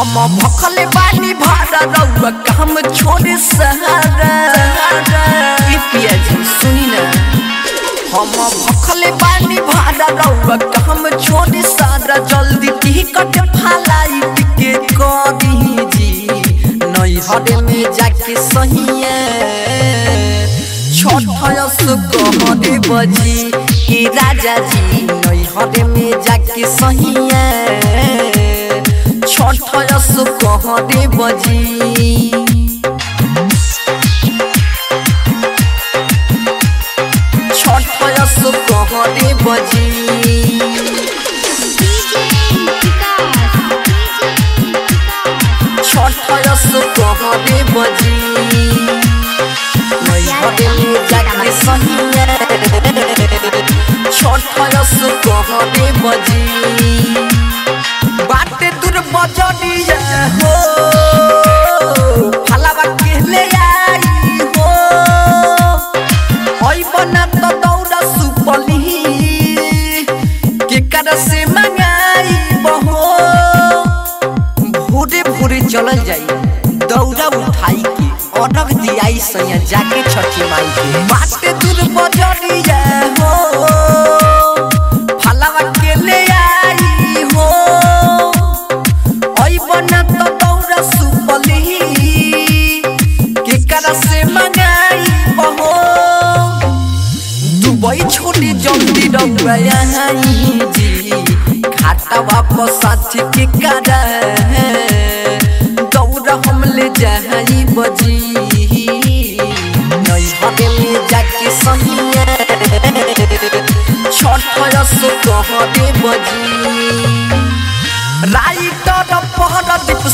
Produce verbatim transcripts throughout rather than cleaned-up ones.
हम भखले बानी भाड़ा रउआ काम छोड़े सहारा ई पिया जी सुनी ना हम भखले बानी भाड़ा रउआ काम छोड़े सहारा जल्दी टिकट फालाई के करी जी नई हरे में जाके सहिया छठयस कहरे बजी कि राजा जी नई हरे में जाके सहिया छठयस कहरे बजी छठयस कहरे बजी छठयस कहरे बजी नई हरे में जाके सहिया छठयस कहरे बजी बाटे दूर बजरिया हो फलावा के ले आई हो होई बना तो दौड़ा सुपली के कर से मंगाई बहो भोरे भोरे चलल जाई दौड़ा उठाई के अटक दियाई सैया जाके छठी माई के बाटे दूर बजरिया हो फलावा के ले आई हो ओई बना तो दौड़ा सुपली के कर से मंगाई बहो दुबई छोड़ी जल्दी रउआ आई जी खाता वापस साथी के करा दौड़ा हम ले जाई बजी नई हरे में जाके सहिया छठयस कहरे बजी राइटर पहरदीप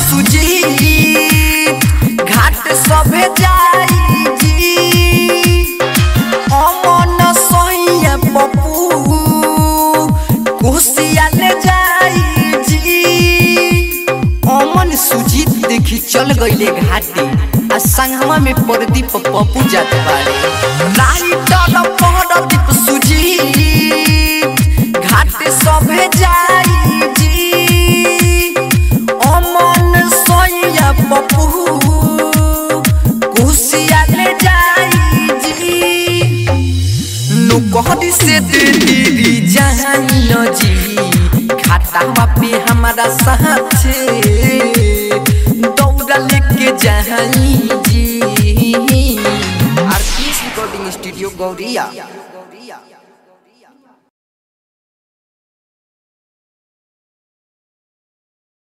सुजीत घाट सभे जाई जी अमन सहिया पप्पू कोसिया ले जाई जी अमन सुजीत देखी चल गईले घाटे आ संगमा में प्रदीप पप्पू जात बारे राइटर पहरदीप सुजीत घाटे सभे जाई जी अमन सहिया पप्पू कोसिया ले जाई जी नु कहदी से दीदी जाई न जी खाता पे हमारा साथ दौड़ा लेके जाई जी आरपीएस रिकॉर्डिंग स्टूडियो गौरिया।